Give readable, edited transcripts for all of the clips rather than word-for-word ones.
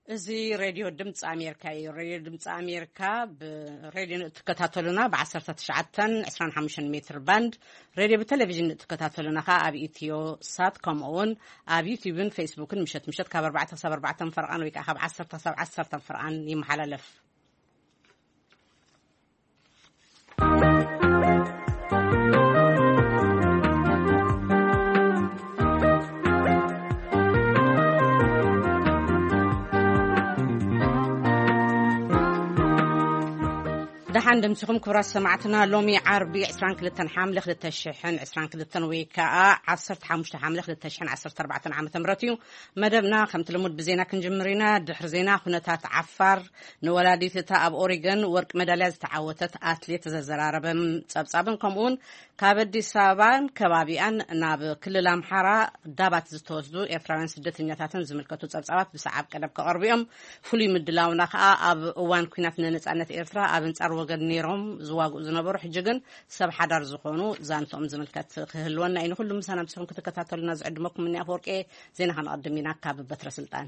زي راديو دمت أمريكا راديو دمت أمريكا براديو تكتاتلنا بعشرة تشعتن 25 متر باند راديو بالتلفزيون تكتاتلنا أبي إثيو سات كومون أبي يوتيوب فيسبوك مشت كبر 4 فرقان ويك أخاب 10 فرقان يمحللف دحان دمسكم كبراس سمعتنا لومي عربي 22 حامل خلال التشحن 22 ويكاء 10 حامل خلال التشحن 14 عام تمرتيو مدبنا خمت لمود بزينا كنجمرينا دحر زينا خنتات عفار نولاديتتا اب اوريغون ورق ميداليز تعوتت اتليت زرزراربم صبصابن كمون كابدي سابان كبابيان ناب كلل امحرا دابات زتوزدو افرانس سدتنياتاتن زملكتو صبصابات بسعاب قدب كقربيهم فلي مدلاونا اب اوان كينات ننصانت ኤርትራ اب انصار وغد نيروم زواغو زنبرو حجگن سب حدار زخونو زانتوم زملكت خهلونا اين كلهم سنه بسهم كتكتاتلنا زعدمكم من افورقي زين هنقدمينا كاب بتر سلطان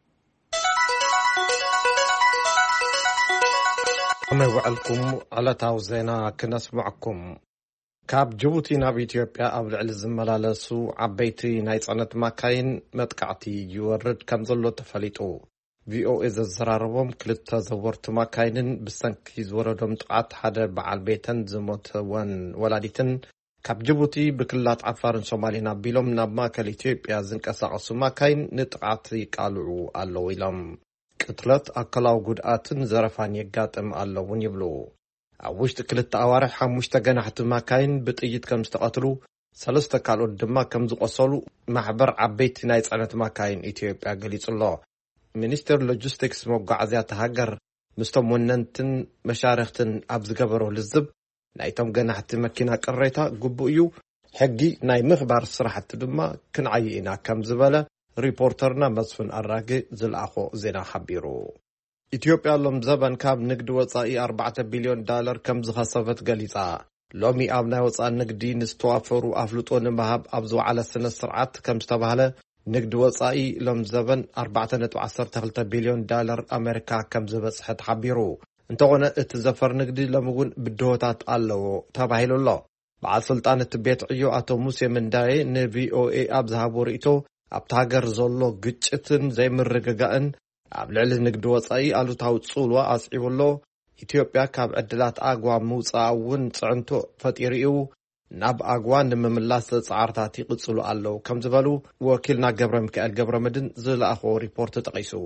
وعلكم على تاوزينا كنسمعكم كاب جبوتي ناب إثيوبيا أو العلز ملالسو عبيتي نايصانت ماكاين متقعتي يورد كمزلو تفليتو VOA زراربهم كلتا زورت ماكاينن بسنكي زوردهم تقعت حدا بعال بيتن زموت ولاديتن كاب جبوتي بكلات عفارن سومالينا بيلوم ناب ماكال إثيوبيا زنكساقسو ماكاين نتقعتي قالعو اللو إلام كتلت أكلاو قدآتن زرفان يقاتم اللوون يبلو أوشت كلتا أوارح حموشتا جناحت ماكاين بتأيد كم استقاتلو سلستا كالو دما كم زقصلو محبر عبيتي نايصانت ماكاين إثيوبيا قليت الله ሚኒስትር ሎጂስቲክስ መጓዓዝያት ሃገር ምስቶም ወነንትን መሻርክትን ኣብ ዝገበሮ ልዝብ ናይቶም ገናሕቲ መኪና ቅሬታ ግቡእ እዩ ሕጊ ናይ ምኽባር ስራሕቲ ድማ ክንዓይና ከም ዝበለ ሪፖርተርና መስፍን ኣራጌ ዝለኣኾ ዜና ሓቢሩ ኢትዮጵያ ሎም ዘበን ካብ ንግዲ ወፃኢ $4 ቢልዮን ከም ዝኸሰበት ገሊፃ ሎሚ ኣብ ናይ ወፃኢ ንግዲ ንዝተዋፈሩ ኣፍልጦ ንምሃብ ኣብ ዝወዓለ ስነ ስርዓት ከም ዝተባህለ نقد وصائي لم زبن $4.12 بليون أمريكا كم زبصح تحبيرو انتونا اتزفر نقدي لمغون بدوتات اللو تابعيلو الله بعد سلطان التبيت عيو اتو موسى من داي نبي VOA ابزهابو رئيتو ابتاقر زولو قجتن زي مرقاقان ابلعل نقد وصائي الو تاو تصولوا اسعيبو الله إثيوبيا كاب عدلات اقوى موصاون صعنتو فتيريو ناب أقوان مملاس صعارتاتي قصلو اللو كم زبالو وكيلنا قبر مدن زل أخو ريبورت تقيسو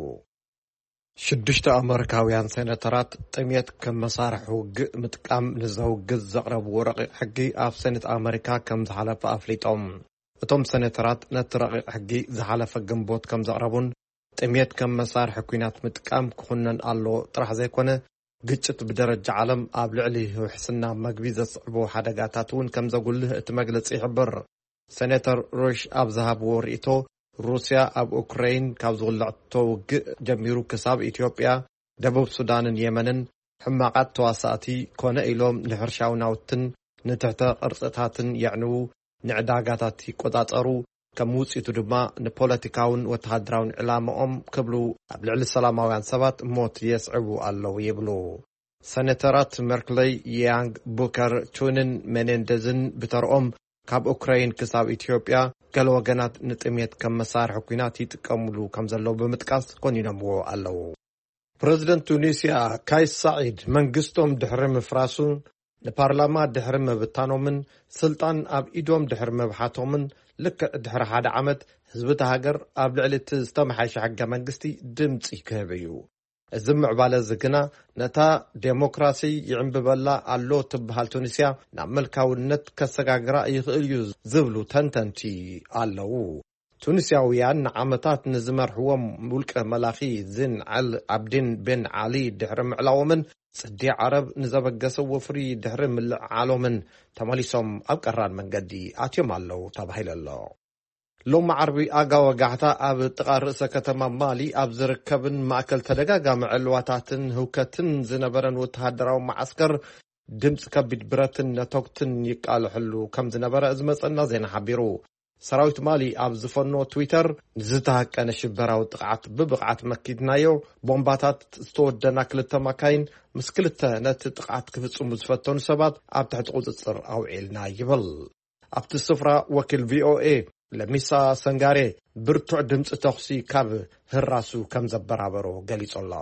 شدشت أمريكاويان سنترات تميت كم مسارحو متقام نزهو زقرب ورقي حقي أف سنة أمريكا كم زحالف أفليتهم اتم سنترات نترقي حقي زحالف جنبوت كم زقربون تميت كم مسارح كوينات متقام كخنن اللو طرح زي كونه قجت بدرجة عالم أبلعلي وحسنا مقبيزة صعبو حدقاتاتون كم زقوله اتمقلت يحبر سنتر روش أب ذهب ورئيتو روسيا أب أوكرين كابزغلعتو جميرو كساب إثيوبيا دبوب سودان يمنن حماقات تواساتي كون إلوم نحرشاوناوتن نتحت أرصتاتن يعنو نعداقاتاتي قداتارو كموس يتدما نبوليتيكاون وتهدراون علامهم كبلو أبلعل السلاماوان سبات موت يسعبو اللو يبلو سنترات ميركلي يانغ بوكر تونن منندزن بترقم كاب أوكرين كساب إثيوبيا قالوا وغنات نتميت كم مسار حكويناتي تكملو كم زلو بمتقاس كوني نمو اللو بريزيدنت تونسيا كايس سعيد منقستهم دحرم فراسون البرلمان دحرم بتانومن سلطان أب إيدوم دحرم بحاتومن لك دحر حدا عمد حزب تهاجر قبل علت استمحيش حق منقستي دمتي كهبيو الزمع بالزقنا نتا ديمقراطي يعم ببلا علو تبهال تونسيا نعمل كونت كسجاجرا يخيل زبلو تنتنتي علو تونسياويان عمتات نزمر هو ملك ملاخي زين عبدين بن علي دحرم علومن صدي عرب نزبقسو وفري دحرم العالمن تماليسهم أبقران من قدي آتيوم اللو تبهيل الله لوم عربي آقا وقعتا أب تقار رأسا كتما مالي أب زركبن ماكل تدقاقا مع الواتاتن هوكتن زنبرن وتهدراو معسكر دمس كبد براتن نتوكتن يقال حلو كم زنبرا ازمس النازين حبيرو ሰራዊት ማሊ ኣብ ዝፈኖ ትዊተር ዝተሃቀነ ሽበራዊ ጥቃዓት ብብቕዓት መኪድናዮ ቦምባታት ዝተወደና ክልተ መካይን ምስ ክልተ ነቲ ጥቃዓት ክፍጽሙ ዝፈተኑ ሰባት ኣብ ትሕቲ ቁጽጽር ኣውዒልና ይብል። ኣብቲ ስፍራ ወኪል ቪኦኤ ለሚሳ ሰንጋሬ ብርቱዕ ድምፂ ተኽሲ ካብ ህራሱ ከም ዘበራበሮ ገሊጾላ።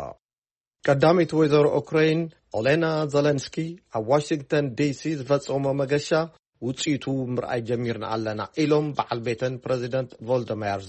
ቀዳሚት ወይዘሮ ኡክራይን ኦሌና ዘለንስኪ ኣብ ዋሽንግተን ዲሲ ዝፈጸሞ መገሻ ውጽኢቱ ምርኣይ ጀሚርና ኣለና ኢሎም በዓል ቤተን ፕሬዚደንት ቮልደሚር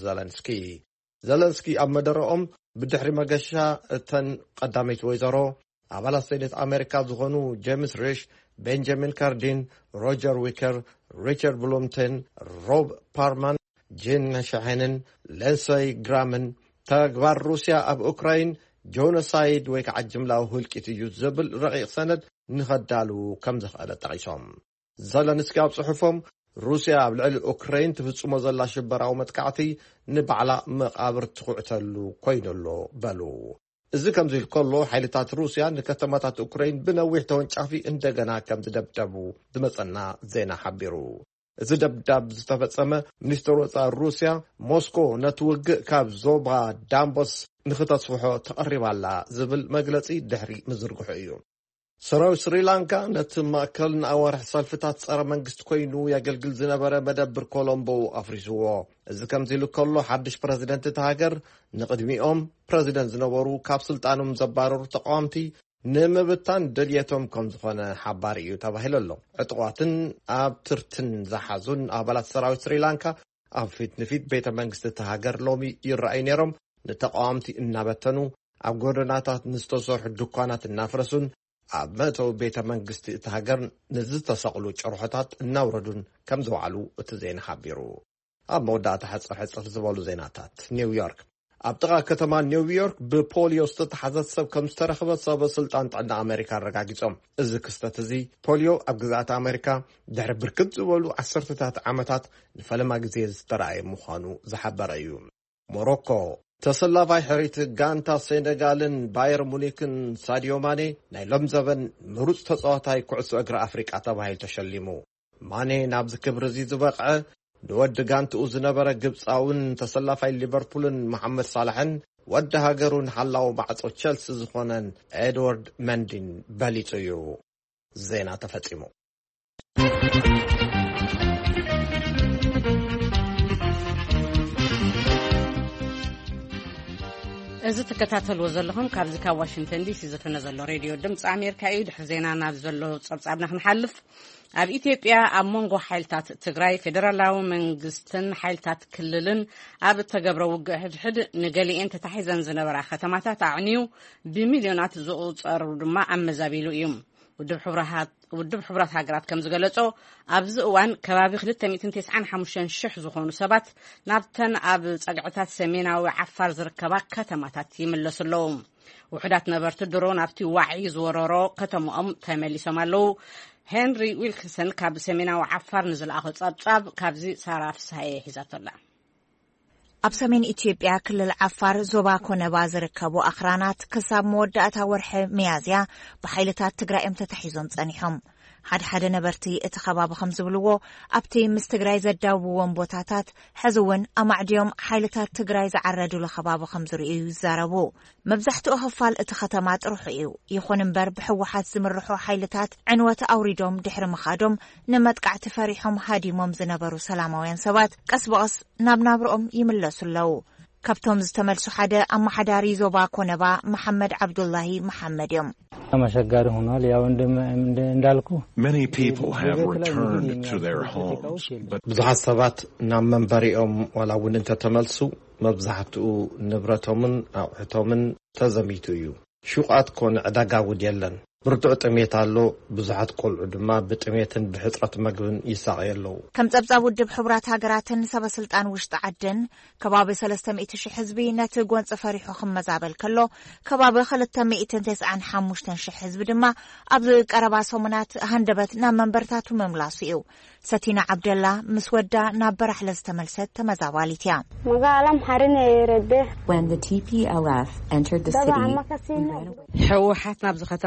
ዘለንስኪ ኣብ መደረኦም ብድሕሪ መገሻ እተን ቀዳሚት ወይዘሮ ኣባላት ሴኔት ኣሜሪካ ዝኾኑ ጄምስ ሪሽ፣ ቤንጃሚን ካርዲን፣ ሮጀር ዊከር፣ ሪቻርድ ብሉምተን፣ ሮብ ፓርማን፣ ጂን ሻሄንን፣ ሌንሰይ ግራምን ተግባር ሩስያ ኣብ ኡክራይን ጆኖሳይድ ወይ ከዓ ጅምላዊ ህልቂት እዩ ዝብል ረቂቕ ሰነድ ንኸዳሉ ከም ዝኽእለ ጠቒሶም ዘለንስኪ ኣብ ጽሑፎም ሩስያ ኣብ ልዕሊ ኡክራይን ትፍጽሞ ዘላ ሽበራዊ መጥቃዕቲ ንባዕላ መቃብር ትኹዕተሉ ኮይኑሎ በሉ። እዚ ከምዚ ኢሉ ከሎ ሓይልታት ሩስያ ንከተማታት ኡክራይን ብነዊሕ ተወንጫፊ እንደገና ከም ዝደብደቡ ዝመጸና ዜና ሓቢሩ። እዚ ደብዳብ ዝተፈጸመ ሚኒስትር ወጻኢ ሩስያ ሞስኮ ነቲ ውግእ ካብ ዞባ ዳንቦስ ንኽተስፍሖ ተቐሪባላ ዝብል መግለጺ ድሕሪ ምዝርግሑ እዩ። ሰራዊት ስሪላንካ ነቲ ማእከል ንኣዋርሒ ሰልፍታት ጸረ መንግስቲ ኮይኑ የገልግል ዝነበረ መደብር ኮሎምቦ ኣፍሪስዎ። እዚ ከምዚ ኢሉ ከሎ ሓድሽ ፕረዚደንት እቲ ሃገር ንቅድሚኦም ፕረዚደንት ዝነበሩ ካብ ስልጣኖም ዘባረሩ ተቃዋምቲ ንምብታን ድልየቶም ከም ዝኾነ ሓባር እዩ ተባሂሉ ኣሎ። ዕጡቋትን ኣብ ትርትን ዝሓዙን ኣባላት ሰራዊት ስሪላንካ ኣብ ፊት ንፊት ቤተ መንግስቲ እቲ ሃገር ሎሚ ይረኣዩ ነይሮም። ንተቃዋምቲ እናበተኑ ኣብ ጎደናታት ንዝተሰርሑ ድኳናት እናፍረሱን ኣብ መእተዊ ቤተ መንግስቲ እቲ ሃገር ንዝተሰቕሉ ጭርሖታት እናውረዱን ከም ዝውዓሉ እቲ ዜና ሓቢሩ። ኣብ መወዳእታ ሕፅር ዝበሉ ዜናታት ኒውዮርክ ኣብ ጥቓ ከተማ ኒውዮርክ ብፖሊዮ ዝተተሓዘት ሰብ ከም ዝተረኸበ ሰበስልጣን ጥዕና ኣሜሪካ ኣረጋጊጾም። እዚ ክስተት እዚ ፖሊዮ ኣብ ግዛኣት ኣሜሪካ ድሕሪ ብርክት ዝበሉ ዓሰርተታት ዓመታት ንፈለማ ግዜ ዝተረኣየ ምዃኑ ዝሓበረ እዩ። ሞሮኮ ተሰላፋይ ሕሪት ጋንታ ሴኔጋልን ባየር ሙኒክን ሳዲዮ ማኔ ናይ ሎም ዘበን ምሩጽ ተጻዋታይ ኩዕሶ እግሪ ኣፍሪቃ ተባሂሉ ተሸሊሙ። ማኔ ናብዚ ክብሪ እዚ ዝበቕዐ ንወዲ ጋንትኡ ዝነበረ ግብፃውን ተሰላፋይ ሊቨርፑልን መሐመድ ሳላሕን ወዲ ሃገሩን ሓላዊ ማዕጾ ቸልሲ ዝኾነን ኤድዋርድ መንዲን በሊጹ እዩ። ዜና ተፈጺሙ። እዚ ተከታተልዎ ዘለኹም ካብዚ ካብ ዋሽንግተን ዲሲ ዝፍነ ዘሎ ሬድዮ ድምፂ ኣሜሪካ እዩ። ድሕሪ ዜና ናብ ዘሎ ጸብጻብና ክንሓልፍ ኣብ ኢትዮጵያ ኣብ መንጎ ሓይልታት ትግራይ ፌደራላዊ መንግስትን ሓይልታት ክልልን ኣብ ተገብረ ውግእ ሕድሕድ ንገሊአን ተታሒዘን ዝነበራ ከተማታት ኣዕንዩ ብሚልዮናት ዝቑጸሩ ድማ ኣመዛቢሉ እዩ። ውድብ ሕብራት ሃገራት ከም ዝገለጾ ኣብዚ እዋን ከባቢ 295,000 ዝኾኑ ሰባት ናብተን ኣብ ጸግዕታት ሰሜናዊ ዓፋር ዝርከባ ከተማታት ይምለሱ ኣለዉ። ውሕዳት ነበርቲ ድሮ ናብቲ ዋዕይ ዝወረሮ ከተማኦም ተመሊሶም ኣለዉ። ሄንሪ ዊልኪንሰን ካብ ሰሜናዊ ዓፋር ንዝለኣኸ ጸብጻብ ካብዚ ሳራ ፍስሓየ ሒዛቶላ። ኣብ ሰሜን ኢትዮጵያ ክልል ዓፋር ዞባ ኮነባ ዝርከቡ ኣኽራናት ክሳብ መወዳእታ ወርሒ መያዝያ ብሓይልታት ትግራይም ተታሒዞም ጸኒሖም። ሓደ ነበርቲ እቲ ከባቢ ከም ዝብልዎ ኣብቲ ምስ ትግራይ ዘዳውብዎም ቦታታት ሕዚ እውን ኣማዕድዮም ሓይልታት ትግራይ ዝዓረድሉ ከባቢ ከም ዝርእዩ ይዛረቡ። መብዛሕትኡ ክፋል እቲ ከተማ ጥሩሑ እዩ። ይኹን እምበር ብሕወሓት ዝምርሑ ሓይልታት ዕንወት ኣውሪዶም ድሕሪ ምኻዶም ንመጥቃዕቲ ፈሪሖም ሃዲሞም ዝነበሩ ሰላማውያን ሰባት ቀስ በቐስ ናብ ናብርኦም ይምለሱ ኣለዉ። ካብቶም ዝተመልሱ ሓደ ኣማሓዳሪ ዞባ ኮነባ መሐመድ ዓብዱላሂ መሐመድ እዮም። አማሸጋሪ ሆኗል። ያው እንዳልኩ many people have returned to their homes but ብዙሓት ሰባት ናብ መንበሪኦም ወላ እውን እንተተመልሱ መብዛሕትኡ ንብረቶምን ኣቑሑቶምን ተዘሚቱ እዩ። ሹቃት ኮነ ዕዳጋ ውድ የለን። ብርቱዕ ጥሜት ኣሎ። ብዙሓት ቆልዑ ድማ ብጥሜትን ብሕፅረት መግብን ይሳቀየለው። ከም ጸብጻብ ውድብ ሕብራት ሃገራትን ሰበስልጣን ውሽጢ ዓድን ከባቢ 300,000 ህዝቢ ነቲ ጎንፂ ፈሪሑ ክመዛበል ከሎ ከባቢ 295,000 ህዝቢ ድማ ኣብ ቀረባ ሰሙናት ሃንደበት ናብ መንበርታቱ መምላሱ እዩ። ሰቲና ዓብደላ ምስ ወዳ ናብ በራሕለ ዝተመልሰት ተመዛባሊት እያ። መጋለም ሓሪነ ይረደ when the TPLF entered the city ሕወሓት ናብዚ ከተማ ምስ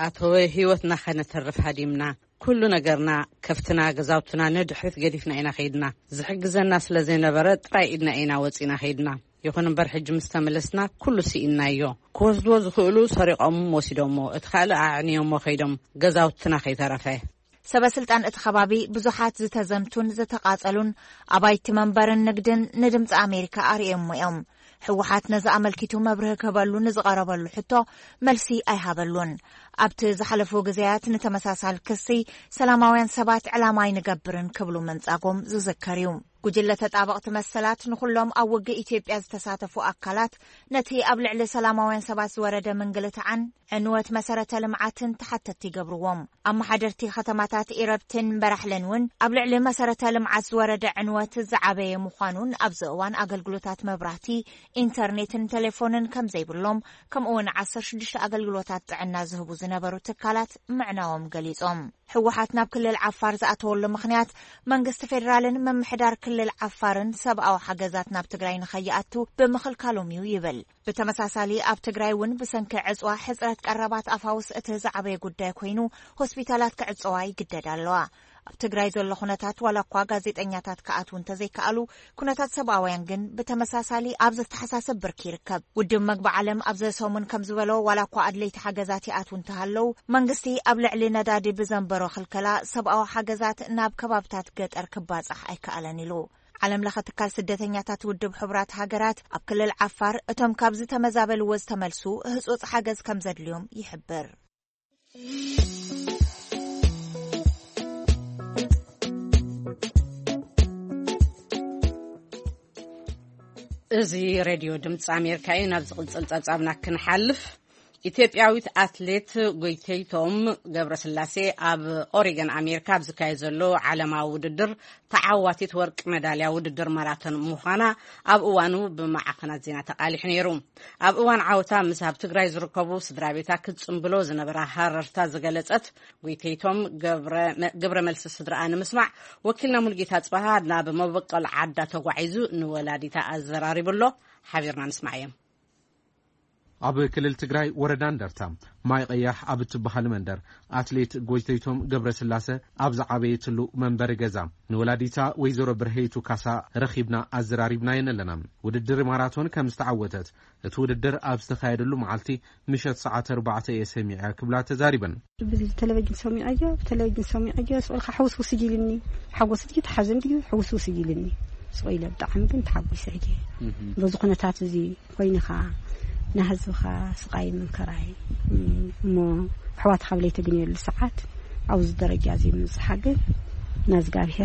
ኣተወ ህይወትና ኸነተርፍ ሃዲምና ኩሉ ነገርና ከፍትና ገዛውትና ነድሕሪት ገዲፍና ኢና ኸይድና ዝሕግዘና ስለዘይነበረ ጥራይ ኢድና ኢና ወፂና ኸይድና ይኹን እምበር ሕጂ ምስ ተመለስና ኩሉ ሲኢናዮ ክወስድዎ ዝኽእሉ ሰሪቖም ወሲዶሞ እቲ ካልእ ኣዕንዮሞ ኸይዶም ገዛውትና ኸይተረፈ ሰበስልጣን እቲ ከባቢ ብዙሓት ዝተዘምቱን ዝተቃጸሉን ኣባይቲ መንበርን ንግድን ንድምፂ ኣሜሪካ ኣርዮም እዮም ሕወሓት ነዚ ኣመልኪቱ መብርህ ከበሉ ንዝቐረበሉ ሕቶ መልሲ ኣይሃበሉን ኣብቲ ዝሓለፉ ግዜያት ንተመሳሳሊ ክሲ ሰላማውያን ሰባት ዕላማ ይንገብርን ክብሉ መንጻጎም ዝዝከር እዩ ጉጅለ ተጣበቕቲ መሰላት ንኹሎም ኣብ ውግእ ኢትዮጵያ ዝተሳተፉ ኣካላት ነቲ ኣብ ልዕሊ ሰላማውያን ሰባት ዝወረደ ምንግልታዕን ዕንወት መሰረተ ልምዓትን ተሓተቲ ይገብርዎም ኣመሓደርቲ ከተማታት ኢረብትን በራሕለን እውን ኣብ ልዕሊ መሰረተ ልምዓት ዝወረደ ዕንወት ዝዓበየ ምዃኑን ኣብዚ እዋን ኣገልግሎታት መብራህቲ ኢንተርኔትን ቴሌፎንን ከም ዘይብሎም ከምኡውን 16 ኣገልግሎታት ጥዕና ዝህቡ ዝነበሩ ትካላት ምዕናዎም ገሊጾም ሕወሓት ናብ ክልል ዓፋር ዝኣተወሉ ምኽንያት መንግስቲ ፌደራልን መምሕዳር ክልል ዓፋርን ሰብኣዊ ሓገዛት ናብ ትግራይ ንኸይኣቱ ብምኽልካሎም እዩ ይብል ብተመሳሳሊ ኣብ ትግራይ እውን ብሰንኪ ዕፅዋ ሕፅረት ቀረባት ኣፋውስ እቲ ዝዓበየ ጉዳይ ኮይኑ ሆስፒታላት ክዕፅዋ ይግደድ ኣለዋ ኣብ ትግራይ ዘሎ ኩነታት ዋላ እኳ ጋዜጠኛታት ከኣትው እንተዘይከኣሉ ኩነታት ሰብኣውያን ግን ብተመሳሳሊ ኣብ ዝተሓሳሰብ ብርኪ ይርከብ ውድብ መግቢ ዓለም ኣብ ዘሰሙን ከም ዝበሎ ዋላ እኳ ኣድለይቲ ሓገዛት ይኣትው እንተሃለው መንግስቲ ኣብ ልዕሊ ነዳዲ ብዘንበሮ ክልከላ ሰብኣዊ ሓገዛት ናብ ከባብታት ገጠር ክባፅሕ ኣይከኣለን ኢሉ ዓለም ለኸ ትካል ስደተኛታት ውድብ ሕቡራት ሃገራት ኣብ ክልል ዓፋር እቶም ካብ ዝተመዛበልዎ ዝተመልሱ ህጹጽ ሓገዝ ከም ዘድልዮም ይሕብር እዚ ሬድዮ ድምፂ ኣሜሪካ እዩ ናብ ዝቕጽል ጸብጻብና ክንሓልፍ ኢትዮጵያዊት ኣትሌት ጎይተይቶም ገብረስላሴ ኣብ ኦሬገን ኣሜሪካ ኣብ ዝካየድ ዘሎ ዓለማዊ ውድድር ተዓዋቲት ወርቂ ሜዳልያ ውድድር ማራቶን ምዃና ኣብ እዋኑ ብማዕኸናት ዜና ተቃሊሑ ነይሩ ኣብ እዋን ዓወታ ምስ ኣብ ትግራይ ዝርከቡ ስድራ ቤታ ክትጽምብሎ ዝነበራ ሃረርታ ዝገለጸት ጎይተይቶም ገብረ መልሲ ስድራኣ ንምስማዕ ወኪልና ሙልጌታ ጽባሃ ናብ መበቀል ዓዳ ተጓዒዙ ንወላዲታ ኣዘራሪብሎ ሓቢርና ንስማዕ እዮም ኣብ ክልል ትግራይ ወረዳ እንደርታ ማይ ቀያሕ ኣብ ትበሃል መንደር ኣትሌት ጎይተይቶም ገብረስላሴ ኣብ ዝዓበየትሉ መንበሪ ገዛ ንወላዲታ ወይዘሮ ብርሄቱ ካሳ ረኺብና ኣዘራሪብና የነለና ውድድር ማራቶን ከም ዝተዓወተት እቲ ውድድር ኣብ ዝተኻየደሉ መዓልቲ ምሸት ሰዓት 4 ሰሚዓ ክብላ ተዛሪበን ብቴሌቪዥን ሰሚዐ ስልካ ሓውስ ወስጂልኒ ሓወስ ድዩ ተሓዘን ድዩ ሓውስ ወስጂልኒ ስቆይለ ብጣዕሚ ግን ተሓጉሰ እየ በዚ ኩነታት እዚ ኮይንኻ نهزوخ سقاي من كراي مو حوات خبلي تجنيل الساعات أو الدرجة زي من صحقه ناس قابير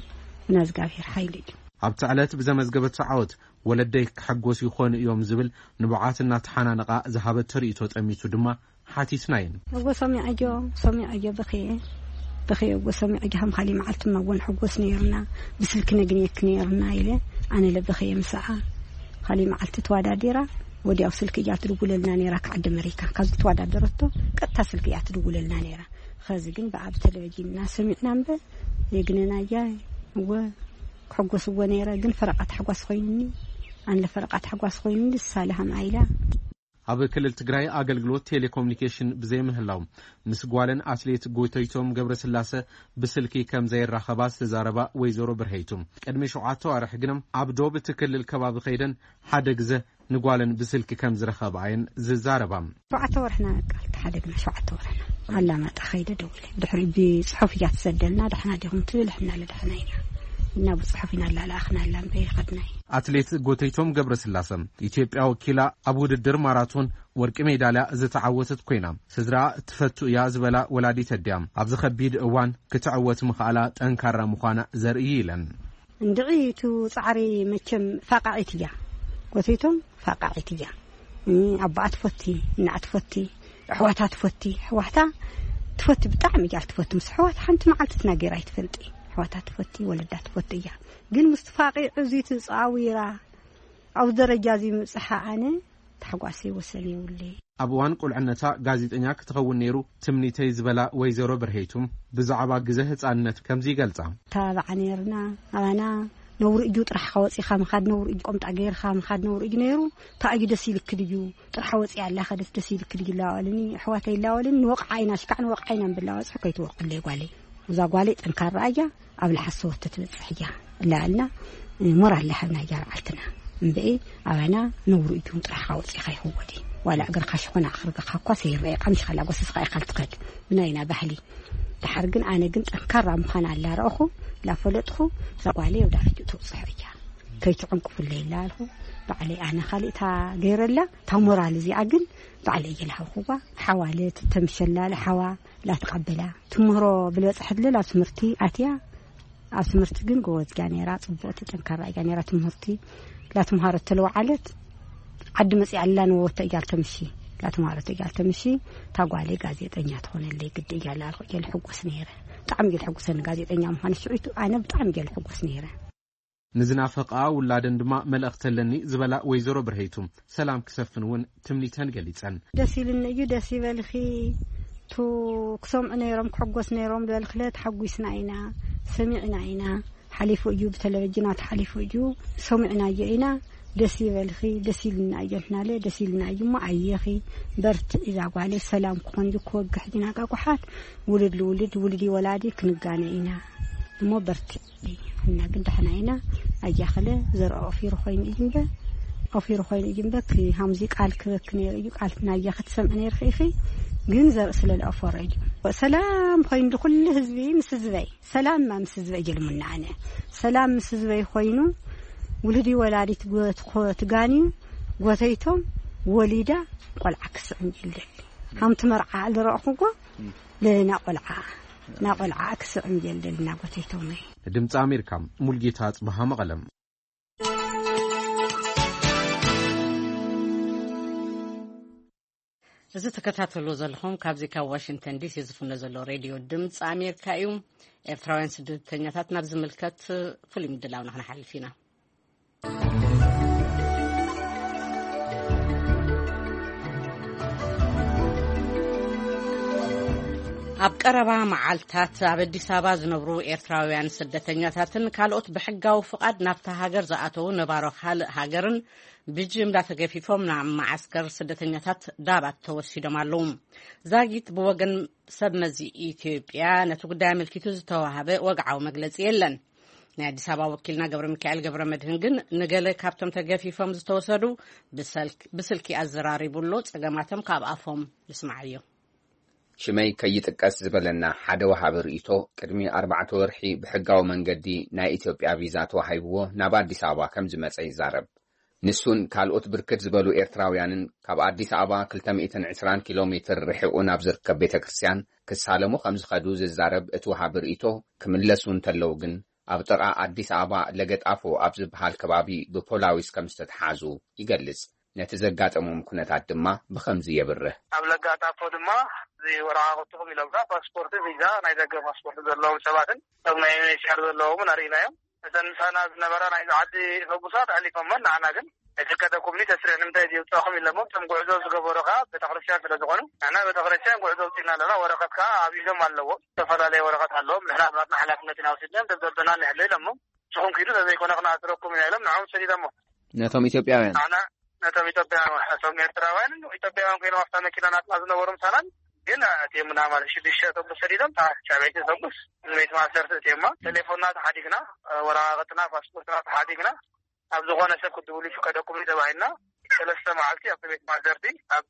حيلي أبتعلت بزمزجبت ساعات ولديك حقوس يخون يوم زبل نبعاتنا تحنانقا ذهبت تريتوت أميتو دما حاتي سنين هو سمي أجو بخي وسمي أجهم خالي معلت ما ون حقوس نيرنا بسلكنا جنيك نيرنا إلى أنا لبخي مساعة خالي معلت تواديرة ودي أوصلك يا تقول لنا نيرك عند أمريكا كذا توادرته قد تصلك يا تقول لنا نيرة خازقين بعد تلفزيون ناس سمعنا به يجننا جاي هو حقوس ونيرة جن فرقت حقوس خويني أنا لفرقت حقوس خويني السالها معيلة ኣብ ክልል ትግራይ ኣገልግሎት ቴሌኮሙኒኬሽን ብዘይምን ህላው ምስ ጓለን ኣትሌት ጎይተይቶም ገብረስላሴ ብስልኪ ከም ዘይራኸባ ዝተዛረባ ወይዘሮ ብርሄቱም ቅድሚ 7 ወርሕ ግንም ኣብ ዶብ ትክልል ከባቢ ኸይደን ሓደ ግዜ ንጓለን ብስልኪ ከም ዝረኸባየን ዝዛረባ 7 ወርሕና ቃል ተሓደግና 7 ወርሕና ኣላማ ተኸይደ ደውለ ድሕሪ ብጽሑፍ ያተሰደልና ደሕና ዲኹም ትልሕና ለደሕናይና نابو صحفينا لا أخنا لا بيخدنا أتليت قوتيتهم قبر سلاسم إثيوبيا وكيلا أبو الدر ماراثون ورق ميداليا زتعوتت كوينا سزرا تفتو يا زبلا ولادي تديام أبز خبيد أوان كتعوت مخالا تنكر مخانا زرئيلا ندعيتو صعري مكم فاقعتيا قوتيتهم فاقعتيا أبعت فتي نعت فتي حواتات فتي حواتا تفتي بطعم جال تفتي مسحوات حنت معلت تناقيراي تفلتي حواتات فتي ولدات فتيا قل مستفاقي عزيت صاويرة أو درجة زي مصحة أنا تحقاسي وسلي ولي أبوان قل عنتا غازيتنيا كتخون نيرو تمنيتي زبلا ويزورو برهيتم بزعبا غزه هصانت كمزي غلصا تابع نيرنا أنا نور إجو طرح خوصي خام خد نور إجو قمت أجير خام خد نور إجو نيرو تأجي دسيل كديو طرح خوصي على خد دسيل كديو لا ولني حواتي لا ولن وقعينا شكعن وقعينا بالله حكيت وقع لي قالي وذا قالي أنكر رأيه قبل حسوه تتبصحيا لا لنا مرة اللي حنا جارعتنا بقي أنا نور إجو طرح خوصي خي هو دي ولا أجر خشونا أخرج خاقة سير قمش خلا قصص خي خلتقد بناينا بحلي تحرقن أنا قلت أنكر مخنا على رأخو لا فلتخو سوالي ودارجو توصحيا كي تعمق في الليل لالهو بعلي أنا خليتها غير الله تمر زي أقل بعلي الحقوقة حوالي تمشلا لحوا لا تقبلها تمرو بالوصح لا سمرتي أتيا أسمرت جن جوز جانيرات بوتي تنكر جانيرات مهرتي لا تمهرت لو علت عد مسي علان وتجال تمشي لا تمهرت تجال تمشي تقولي غازيتنيا تكون اللي قد يجال الحقوق سنيره طعم الحقوق غازيتنيا مهن شعيتو أنا بطعم الحقوق سنيره نزنافقا ولادن دما ملأختلني زبلا ويزرو برهيتم سلام كسفنون تمنيتن قليتن دسيلن يو دسي بالخي تو كسم نيرم كحقوس نيرم بالخلات حقوسنا عينا سمعنا عينا حليفو يو بتلفزيونات حليفو يو سمعنا يعينا دسي بالخي دسيلنا يجنا له دسيلنا يما عيخي برت إذا قال السلام كون كوج حدنا كاكوحات ولدي ولادي كنقانينا مو برت إحنا قد حناينا أجاخله زرع في رخين إجنبه أو في رخين إجنبه كي همزيك قال كني قال ناجخت سمعني رخيخي جنزر سل الأفرج سلام خين كل هزبي مسزبي سلام ما مسزبي جل من عنا سلام مسزبي خينو ولدي ولادي تقاني وثيتهم وليدا والعكس عندي هم تمرع على رأخوكو لنا قلعة ناقل عكس عمجل لناقوتيتومي دمت أمريكا ملجيتات بها مغلم إذا تكتاتلو زلهم كابزيكا واشنطن دي سي زفن زلو راديو دمت أمريكا يوم إرتراوين سدتنياتات نبز ملكات فلي مدلاو نحن حالفينا ኣብ ቀረባ መዓልታት ኣብ ኣዲስ ኣበባ ዝነብሩ ኤርትራውያን ስደተኛታትን ካልኦት ብሕጋዊ ፍቃድ ናብታ ሃገር ዝኣተው ነባሮ ካልእ ሃገርን ብጅምላ ተገፊፎም ናብ ማዓስከር ስደተኛታት ዳባት ተወሲዶም ኣለዉ ዛጊት ብወገን ሰብ መዚ ኢትዮጵያ ነቲ ጉዳይ ኣመልኪቱ ዝተዋሃበ ወግዓዊ መግለፂ የለን ናይ ኣዲስ ኣበባ ወኪልና ገብረ ሚካኤል ገብረ መድህን ግን ንገለ ካብቶም ተገፊፎም ዝተወሰዱ ብስልኪ ኣዘራሪቡሎ ፀገማቶም ካብ ኣፎም ይስማዕ እዩ ሽመይ ከይጥቀስ ዝበለና ሓደ ወሃብ ርእይቶ ቅድሚ 4 ወርሒ ብሕጋዊ መንገዲ ናይ ኢትዮጵያ ቪዛ ተዋሂብዎ ናብ ኣዲስ ኣበባ ከም ዝመጸ ይዛረብ ንሱን ካልኦት ብርክት ዝበሉ ኤርትራውያንን ካብ ኣዲስ ኣበባ 220 ኪሎ ሜትር ርሒቑ ናብ ዝርከብ ቤተክርስትያን ክሳለሙ ከም ዝኸዱ ዝዛረብ እቲ ወሃብ ርእይቶ ክምለሱ እንተለዉ ግን ኣብ ጥቓ ኣዲስ ኣበባ ለገጣፎ ኣብ ዝበሃል ከባቢ ብፖላዊስ ከም ዝተተሓዙ ይገልጽ ነቲ ዘጋጠሞም ኩነታት ድማ ብኸምዚ የብርህ ኣብ ለጋጣፎ ድማ ወራaqቱም ኢሎም ፓስፖርት ቪዛ ናይ ደገ ፓስፖርት ዘለዎም ሰባትን ኣብ ናይ ዩኤስአር ዘለዎም ኣሪናዮም እተን ሳና ዝነበራ ናይ ዓዲ ፈጉሳት ኣሊፎም ንዓና ግን እትከተ ኮሚኒቲ ስረን እንታይ ይውጣኹም ኢሎም ቶም ጉዕዞ ዝገበሩኻ ቤተክርስትያን ስለ ዝኾኑ ኣና ቤተክርስትያን ጉዕዞ ውፅኢና ኣለና ወረቐትካ ኣብዞም ኣለዎ ዝተፈላለዩ ወረቐት ኣለዎም ንሕና ባትና ሓላፍነትና ወሲድና ደብደብና ንሕለ ኢሎም ንኹም ኪዱ ዘይኮነ ክነኣትረኩም ኢሎም ንዓም ሰዲዶሞ ነቶም ኢትዮጵያውያን ነቶም ኢትዮጵያውያን ነቶም ኤርትራውያን ኢትዮጵያውያን ኮይኖም ኣብታ መኪና ናትና ዝነበሩም ሳላን ግን እቴምና ማለት ሽድሽተ በሰዲደም ታቻቤት ተሰብስ ቤት ማሰርት እቴማ ቴሌፎንና ተሓዲግና ወራቀትና ፓስፖርትና ተሓዲግና ኣብ ዝኾነ ሰብ ክትውልሹ ከደቁም ተባይና ሰለስተ መዓልቲ ኣብ ቤት ማሰርቲ ኣብ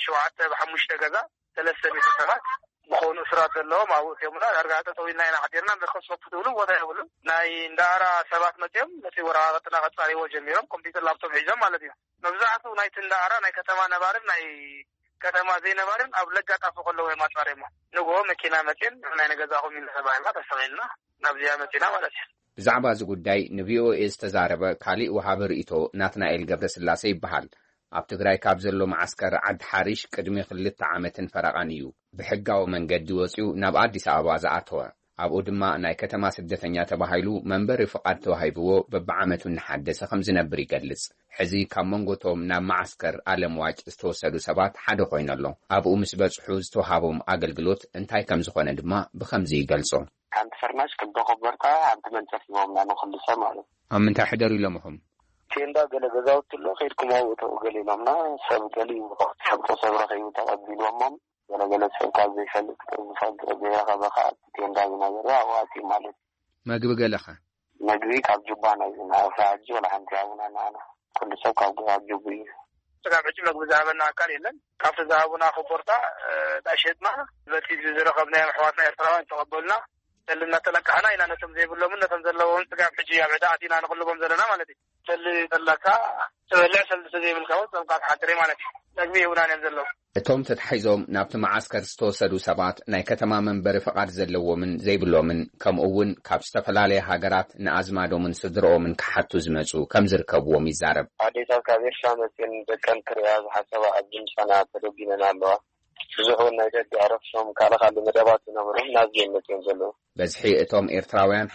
7 ብ5 ገዛ ሰለስተ ቤተሰባት بخون أسرات اللهم أو تيمنا أرجعت توينا إلى حديرنا بخصوص فتولو وده يقولون ناي دارا سبات متيم نسي وراءتنا قد صاري وجميرهم كمبيوتر لابتوب حجم مالتيه نبزعتو ناي تندارا ناي كتما نبارم ناي كتما زي نبارم أبلغ تافق الله ما صارمه نقول مكينا متين ناي نجزاهم من سبعين ما تسمعنا نبزيا متينا مالتيه ብዛዕባ እዚ ጉዳይ ንቪኦኤ ዝተዛረበ ካሊእ ወሃብ ርእይቶ ናትናኤል ገብረስላሴ ይበሃል ኣብ ትግራይ ካብ ዘሎ ማዓስከር ዓድ ሓሪሽ ቅድሚ 2 ዓመትን ፈረቓን እዩ ብሕጋዊ መንገዲ ወፂኡ ናብ ኣዲስ ኣበባ ዝኣተወ ኣብኡ ድማ ናይ ከተማ ስደተኛ ተባሂሉ መንበሪ ፍቃድ ተዋሂብዎ በብዓመቱ ንሓደሰ ከም ዝነብር ይገልጽ ሕዚ ካብ መንጎቶም ናብ ማዓስከር ኣለምዋጭ ዝተወሰዱ ሰባት ሓደ ኮይነሎ ኣብኡ ምስ በጽሑ ዝተዋሃቦም ኣገልግሎት እንታይ ከም ዝኾነ ድማ ብኸምዚ ይገልጾ حنت فرناش كنت خبرتها عند من تفهمهم لأنه خلصها معلوم أمن تحضروا لمهم تيندا قال جزاوت له خيركم أو تقولي لنا سب قالي حتى صبر خير تقبلهم ولا قال سبكا زي خلك تفضل بيها بخات تيندا بنظرة واتي مالك ما قبل لخا ما قبل كابجبانا إذا فاجي ولا حنت عونا أنا كل سبكا كابجبي تقابل لك بزعبنا كاريلا كاف ذهبنا خبرتا داشتنا التي رقبنا حواتنا إرتراوين تقبلنا اللي نتلقانا إلى نتم زي بلومن نتم زلوون تقابل حجي عبدا عدينا نقلبهم زلنا مالتي اللي تلقى تولع سلسة زي بالكوت وقعد حاضرين مالتي نجمي هنا ننزلوا እቶም ተተሓይዞም ናብቲ ማዓስከር ዝተወሰዱ ሰባት ናይ ከተማ መንበሪ ፍቃድ ዘለዎምን ዘይብሎምን ከምኡውን ካብ ዝተፈላለየ ሃገራት ንኣዝማዶምን ስድሮኦምን ክሓቱ ዝመፁ ከም ዝርከብዎም ይዛረብ ኣዴታት ካብ ኤርትራ መፅን ደቀን ክሪያ ዝሓሰባ ኣጅም ሰና ተደጊነን ኣለዋ ብዙሑን ናይ ደቂ ዓረፍሾም ካልኻሊ መደባት ዝነበሮም ናዝየን መፅን ዘለዉ በዝሒ እቶም ኤርትራውያን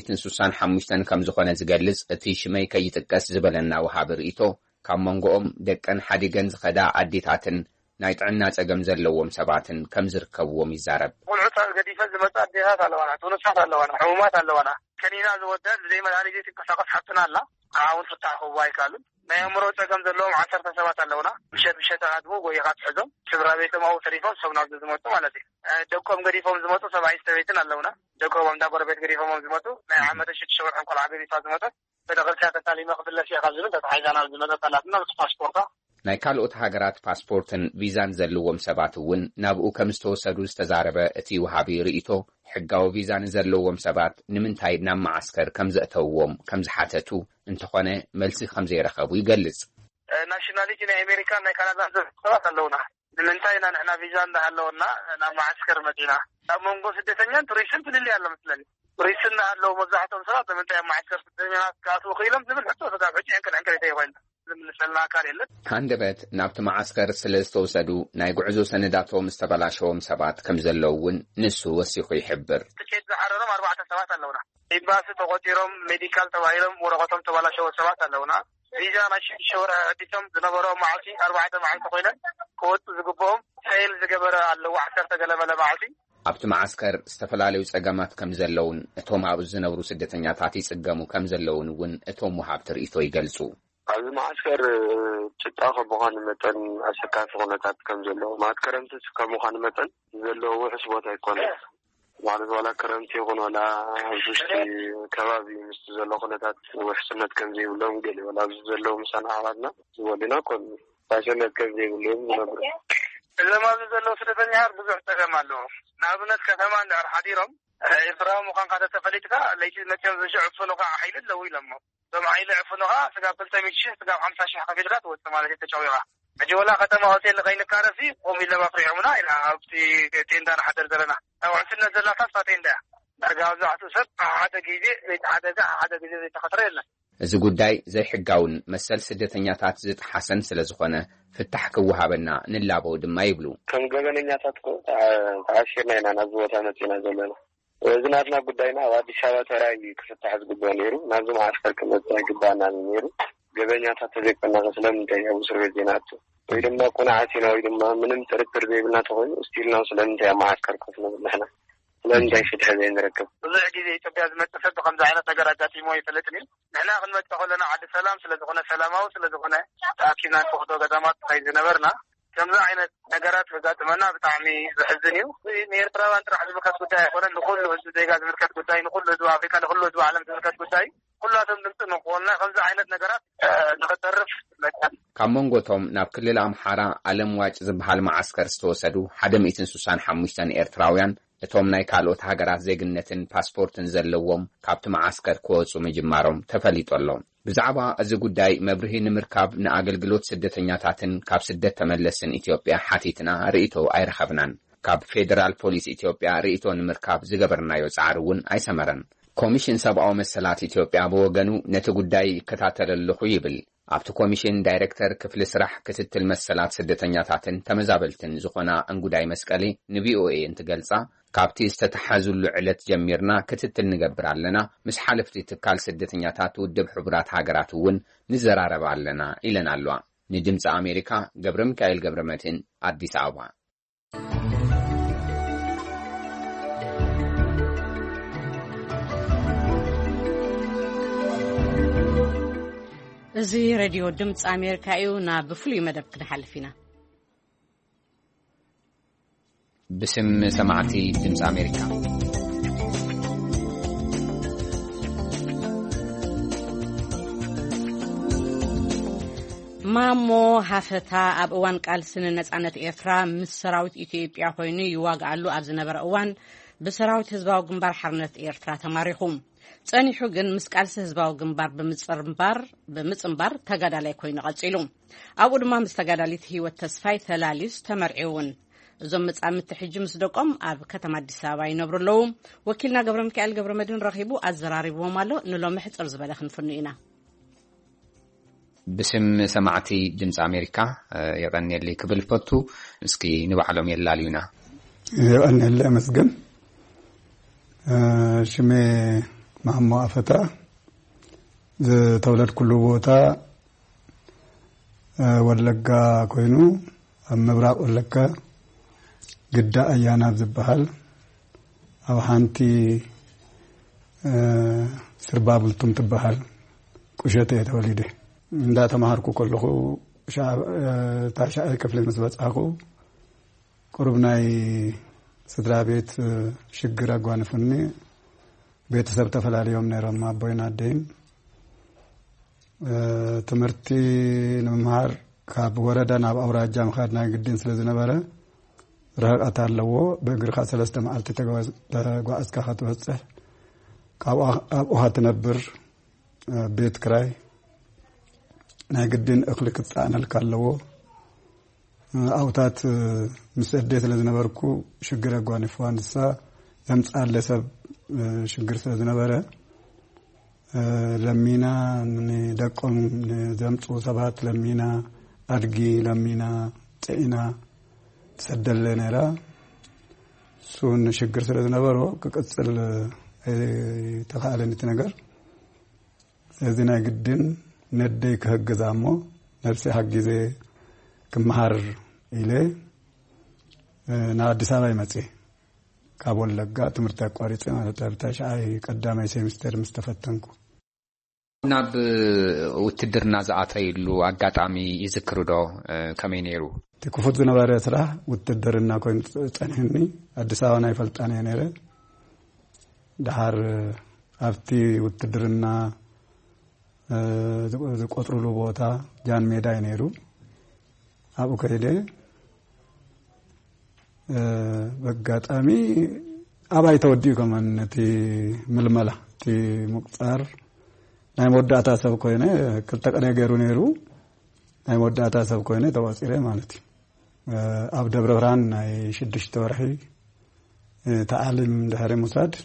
165 ከም ዝኾነ ዝገልጽ እቲ ሽመይ ከይጥቀስ ዝበለና ወሃቢ ርእቶ ካብ መንጎኦም ደቀን ሓዲገን ዝኸዳ ኣዴታትን ናይ ጥዕና ፀገም ዘለዎም ሰባትን ከም ዝርከብዎም ይዛረብ ቁልዑት ገዲፈ ዝመጣ ኣዴታት ኣለዋና ትውንሳት ኣለዋና ሕሙማት ኣለዋና ከኒና ዝወደድ ብዘይ መድሃኒት ትንቀሳቀስ ሓፍትና ኣላ ኣሁን ፍታሕኽዋ ኣይካሉን ናይ ኣእምሮ ፀገም ዘለዎም 10 ሰባት ኣለውና ብሸት ኣድቦ ጎይኻ ትሕዞም ስድራ ቤቶም ኣብኡ ተሪፎም ሰብ ናብ ዝመጡ ማለት እዩ ደቆም ገዲፎም ዝመጡ ሰብኣይ ሰበይትን ኣለውና ደቆም እንዳ ጎረቤት ገዲፎም ዝመጡ ናይ ዓመተ 6 ወርሒ ቆልዓ ገዲፋ ዝመጡ ቤተክርስትያን ተታሊመ ክፍለስ ኢኻ ዝብል ተታሒዛና ዝመፀት ኣላትና ፓስፖርታ ናይ ካልኦት ሃገራት ፓስፖርትን ቪዛን ዘለዎም ሰባት እውን ናብኡ ከም ዝተወሰዱ ዝተዛረበ እቲ ወሃቢ ርእቶ ሕጋዊ ቪዛን ዘለዎም ሰባት ንምንታይ ናብ ማዓስከር ከም ዘእተውዎም ከም ዝሓተቱ እንተኾነ መልሲ ከም ዘይረኸቡ ይገልጽ ናሽናሊቲ ናይ ኣሜሪካን ናይ ካናዳን ሰባት ኣለውና ንምንታይ ኢና ንሕና ቪዛ እንዳሃለወና ናብ ማዓስከር መዲና ኣብ መንጎ ስደተኛን ቱሪስትን ፍልል ኣሎ መስለኒ ቱሪስትን እንዳሃለዉ መብዛሕትኦም ሰባት ንምንታይ ኣብ ማዓስከር ስደተኛታት ክኣትዉ ክኢሎም ዝብል ሕቶ ተጋብ ሕጂ ዕንቅል ይኮይኑ ሃንደበት ናብቲ ማዓስከር ስለ ዝተወሰዱ ናይ ጉዕዞ ሰነዳቶም ዝተበላሸዎም ሰባት ከም ዘለውን ንሱ ወሲኹ ይሕብር ትኬት ዝሓረሮም 4 ሰባት ኣለውና ኤምባሲ ተቆጢሮም ሜዲካል ተባሂሎም ወረቐቶም ተበላሸዎ ሰባት ኣለውና ቪዛ ናይ 6 ወርሒ ዕዲቶም ዝነበሮም መዓልቲ 4 መዓልቲ ኮይነን ክወጡ ዝግብኦም ፌል ዝገበረ ኣለዎ 10 ገለመለ መዓልቲ ኣብቲ ማዓስከር ዝተፈላለዩ ፀገማት ከም ዘለውን እቶም ኣብኡ ዝነብሩ ስደተኛታት ይፅገሙ ከም ዘለውን እውን እቶም ወሃብቲ ርእቶ ይገልጹ ኣብዚ ማዓስከር ጭጣኸ ብዃነ መጠን ኣሰካፊ ኩነታት ከም ዘለዎ ማለት ክረምቲ ከም ምዃኑ መጠን ዘለዎ ውሕስ ቦታ ኣይኮነን ማለት ዋላ ክረምቲ ይኹን ዋላ ኣብዚ ውሽጢ ከባቢ ምስቲ ዘሎ ኩነታት ውሕስነት ከም ዘይብሎም ገለ ዋላ ኣብዚ ዘለዎ መሰናኽልና ዝወሊና ኮን ፋሽነት ከም ዘይብሎም ዝነብሩ እዞም ኣብዚ ዘለዉ ስደተኛታት ብዙሕ ፀገም ኣለዎ ንኣብነት ከተማ እንድሕር ሓዲሮም ኤርትራዊ ምዃንካ ተተፈሊጥካ ለይቲ መፅኦም ዝሽዕፍኑኻ ሓይሊ ኣለዉ ኢሎሞ ثم عيلة عفنوها سقاب 300 سقاب 50 خفيفات وتمالك التجويرة أجي ولا ختم هوتيل غين كارفي قوم إلا ما فريعنا إلى في تندان حدر زلنا أو عندنا زلاتات فتندا أرجع زعتو سب هذا جديد هذا جديد تخطرنا እዚ ጉዳይ ዘይሕጋውን መሰል ስደተኛታት ዝጥሓሰን ስለ ዝኾነ ፍታሕ ክወሃበና ንላቦ ድማ ይብሉ ከም ገበነኛታት ኮ ተዓሽርና ኢና ናብ ቦታ መፂና ዘለና ዝናድና ጉዳይና ኣብ ኣዲስ ኣበባ ተራይ ክፍታሕ ዝግባእ ነይሩ ናብዚ ማዓስከር ክመፅእ ይግባአና ነይሩ ገበኛታት ተዘይቀና ስለምንታይ ኣብ እስር ቤት ዜናቱ ወይ ድማ ቁንዓትና ወይ ድማ ምንም ጥርጥር ዘይብልና ተኾይኑ እስቲልና ስለምንታይ ኣብ ማዓስከር ኮፍ ንብል ንሕና ስለምንታይ ፍትሒ ዘይንረክብ ብዙሕ ግዜ ኢትዮጵያ ዝመፅእ ሰብ ከምዚ ዓይነት ነገር ኣጋጢሞ ይፍለጥኒ ንሕና ክንመፅእ ከለና ዓዲ ሰላም ስለዝኾነ ሰላማዊ ስለዝኾነ ተኣኪብና ንፈቅዶ ገዳማት ከይዝነበርና ከምዚ ዓይነት ነገራት ዘጋጥመና ብጣዕሚ ዝሕዝን እዩ ንኤርትራውያን ጥራሕ ዝምልከት ጉዳይ ኣይኮነን ንኩሉ ህዝቢ ዜጋ ዝምልከት ጉዳይ ንኩሉ ህዝቢ ኣፍሪካ ንኩሉ ህዝቢ ዓለም ዝምልከት ጉዳይ ኩላቶም ድምፂ ንክኾንና ከምዚ ዓይነት ነገራት ንክተርፍ ካብ መንጎቶም ናብ ክልል ኣምሓራ ዓለም ዋጭ ዝበሃል ማዓስከር ዝተወሰዱ 165 ኤርትራውያን እቶም ናይ ካልኦት ሃገራት ዜግነትን ፓስፖርትን ዘለዎም ካብቲ ማዓስከር ክወፁ ምጅማሮም ተፈሊጦሎም ብዛዕባ እዚ ጉዳይ መብርሂ ንምርካብ ንኣገልግሎት ስደተኛታትን ካብ ስደት ተመለስን ኢትዮጵያ ሓቲትና ርእቶ ኣይረኸብናን ካብ ፌደራል ፖሊስ ኢትዮጵያ ርእቶ ንምርካብ ዝገበርናዮ ጻዕሪ እውን ኣይሰመረን ኮሚሽን ሰብኣዊ መሰላት ኢትዮጵያ ብወገኑ ነቲ ጉዳይ ይከታተለለኹ ይብል ኣብቲ ኮሚሽን ዳይሬክተር ክፍሊ ስራሕ ክትትል መሰላት ስደተኛታትን ተመዛበልትን ዝኾና እንጉዳይ መስቀሊ ንቪኦኤ እንትገልጻ ካብቲ ዝተተሓዙሉ ዕለት ጀሚርና ክትትል ንገብር ኣለና ምስ ሓለፍቲ ትካል ስደተኛታት ውድብ ሕቡራት ሃገራት እውን ንዘራረብ ኣለና ኢለን ኣለዋ ንድምፂ ኣሜሪካ ገብረ ሚካኤል ገብረ መድህን ኣዲስ ኣበባ እዚ ሬድዮ ድምጽ ኣሜሪካ እዩ ና ብፍሉይ መደብ ክንሓልፊና باسم سماعتي دمس أمريكا مامو هافتا أب أوان قال سنة نتعنت إيرترا مس سراوت إثيوبيا خويني يواقعلو أب زنبر أوان بسراوت هزباو جنبار حرنت إيرترا تماريخوم ጸኒሑ ግን ምስ ቃልሲ ህዝባዊ ግንባር ብምጽምባር ተጋዳላይ ኮይኑ ቀጽሉ ኣብኡ ድማ ምስ ተጋዳሊት ህይወት ተስፋይ ተላሊስ ተመርዒውን እዞም መጻምት ሕጂ ምስ ደቆም ኣብ ከተማ አዲስ አበባ ይነብሩለው ወኪልና ገብረ ሚካኤል ገብረ መድን ረኺቡ ኣዘራሪቦም ኣሎ ንሎም ሕጽር ዝበለ ክንፍኑ ኢና باسم سماعتي دمس أمريكا يغني لي كبل فتو اسكي نبعلهم يلاليونا يغني لي مسجن شمي مامو أفتا تولد كل بوتا ولقا كوينو مبراق ولقا قد أيانا بزبهال أو حانتي سرباب التمتبهال كوشتي توليدي لا تمهاركو كله تاشا كفل مسبت أخو قربناي سدرا بيت شجر أقوان فني بيت سبت فلالي يوم نرام ما بينا الدين تمرتي نمهار كاب وردنا أوراق جام خدنا قدين سلزنا برا رهق أثار لوو بقر خاصة استمعت تجواز كخط وسه كاب أوهات نبر بيت كراي ناقدين أخلق الثانى الكلو أوتات مسديت لذنبركو شجرة قواني فوانسا يمسأل لسب شجرة لذنبرة لمينا دقم زمتو سبات لمينا أرجي لمينا تينا تسدل لنا سون شجرة لذنبرو كقصل تخالني تنقر زنا قدين نديك حق زامو نفسي حق زي كمهار إليه نادي سامي متي كابول لقى تمرتاك قاريتي ما تبتاش عاي قدامي سيمستر مستفتنكو ناب وتدرنا زعاتي لو أقاطعمي يذكروا دو كمينيرو تكفوت زنباري أسرح وتدرنا كنت تنهني أدي ساوانا يفلتاني نيري دهار أفتي وتدرنا قطر له بوتا جان ميدا ينيرو أبو كيلي بقاتامي أباي تودي كمان تي ململة تي مقصار ناي موداتا سب كوينه كلتك أنا غيرو نيرو ناي موداتا سب كوينه تواسيره مالتي أب دبر بران ناي شدش تورحي تعلم دهري مساد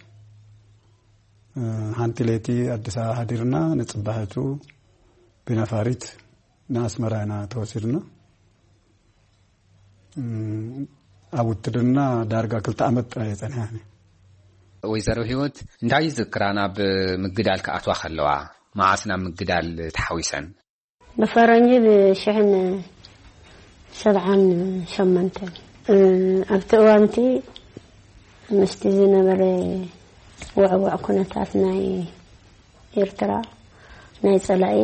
هانتليتي أدسا هاديرنا نتصبحتو بنفاريت ناس مرانا توسيرنا أبوترنا دارجا كل تأمت يعني ويزارو هيوت ندعي ذكرانا بمقدال كأتوا خلوا معاسنا مقدال تحويسا بفرنجي بشحن 7 أبتوانتي مستزينا بري وعوع كنتات ناي إيرترا ناي صلاي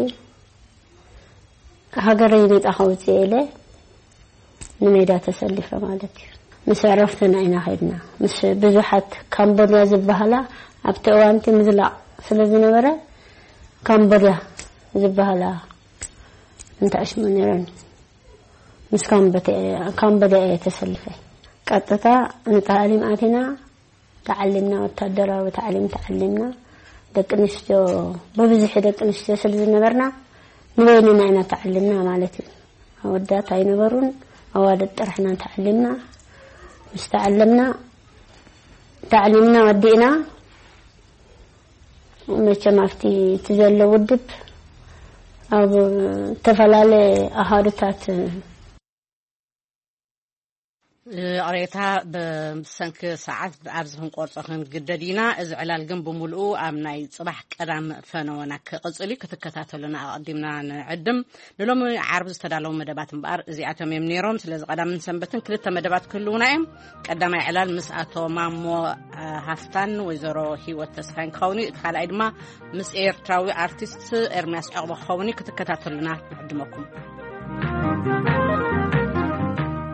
هاجريني تأخذ إليه نميدا تسلفة مالتي مس عرفتنا إنا خدنا مس بزحت كامبوديا زبهلا أبتوانتي مزلع سلزنا برا كامبوديا زبهلا أنت أشمنيرن مس كامبوديا تسلفة قطتا أنت تعلم آتنا تعلمنا وتدرا تعلمنا دقنشتو ببزح دقنشتو سلزنا برنا نبيننا إنا تعلمنا مالتي أودات أي نبرون أوادت طرحنا تعلمنا مستعلمنا تعلمنا ودينا ومشى مافتي تزلوا ودب أو تفلالي أهارتات قريتها بسنك ساعات بأبزهم قرصهم جددينا إذا على الجنب ملؤ أمناي صباح كلام فنونك قصلي كتكتاتلنا قدمنا نعدم للهم عرب استدلوا مدبات مبار زياتهم يمنيرهم سلز قدام من سنبتن كلتا مدبات كلنا قدام إعلان مسأتو مامو هفتان وزرو هي والتسخين خوني خال أيدما مس إيرتراوي أرتيست إرمياس أغلى خوني كتكتاتلنا نعدمكم